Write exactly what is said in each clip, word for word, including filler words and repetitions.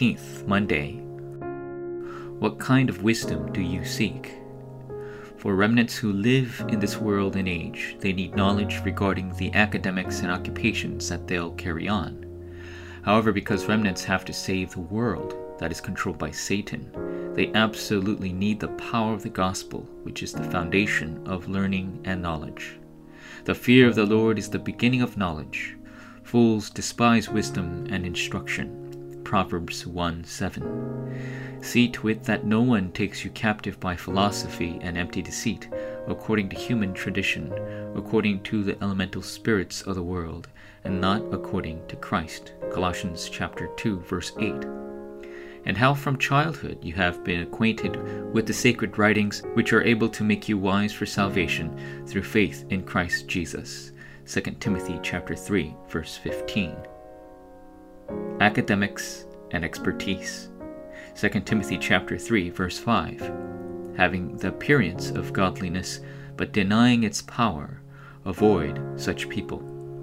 eighteenth, Monday. What kind of wisdom do you seek? For remnants who live in this world and age, they need knowledge regarding the academics and occupations that they'll carry on. However, because remnants have to save the world that is controlled by Satan, they absolutely need the power of the gospel, which is the foundation of learning and knowledge. The fear of the Lord is the beginning of knowledge. Fools despise wisdom and instruction. Proverbs one seven. See to it that no one takes you captive by philosophy and empty deceit, according to human tradition, according to the elemental spirits of the world, and not according to Christ. Colossians chapter two, verse eight. And how from childhood you have been acquainted with the sacred writings, which are able to make you wise for salvation through faith in Christ Jesus. Second Timothy chapter three, verse fifteen. Academics and expertise. Second Timothy chapter three, verse five. Having the appearance of godliness, but denying its power, avoid such people.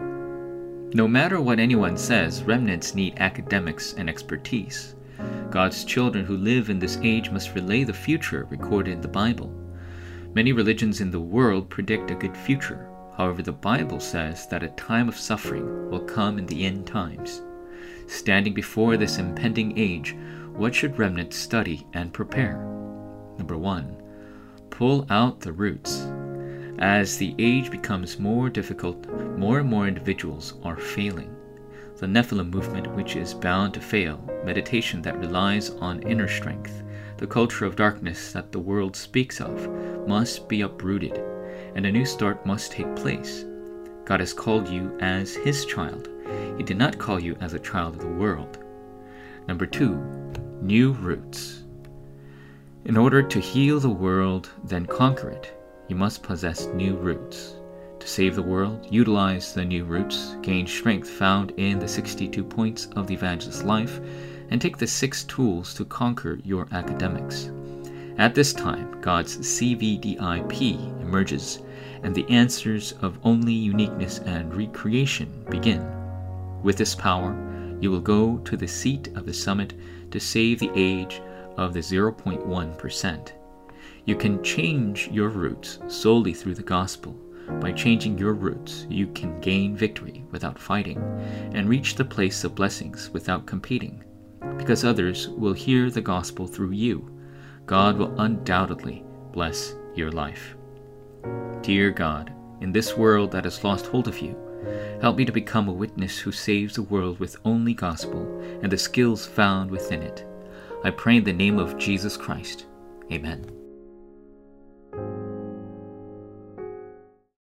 No matter what anyone says, remnants need academics and expertise. God's children who live in this age must relay the future recorded in the Bible. Many religions in the world predict a good future. However, the Bible says that a time of suffering will come in the end times. Standing before this impending age, what should remnants study and prepare? Number one, pull out the roots. As the age becomes more difficult, more and more individuals are failing. The Nephilim movement, which is bound to fail, meditation that relies on inner strength, the culture of darkness that the world speaks of, must be uprooted, and a new start must take place. God has called you as His child. He did not call you as a child of the world. Number two, new roots. In order to heal the world, then conquer it, you must possess new roots. To save the world, utilize the new roots, gain strength found in the sixty-two points of the evangelist's life, and take the six tools to conquer your academics. At this time, God's C V D I P emerges, and the answers of only uniqueness and recreation begin. With this power, you will go to the seat of the summit to save the age of the zero point one percent. You can change your roots solely through the gospel. By changing your roots, you can gain victory without fighting and reach the place of blessings without competing, because others will hear the gospel through you. God will undoubtedly bless your life. Dear God, in this world that has lost hold of you, help me to become a witness who saves the world with only gospel and the skills found within it. I pray in the name of Jesus Christ. Amen.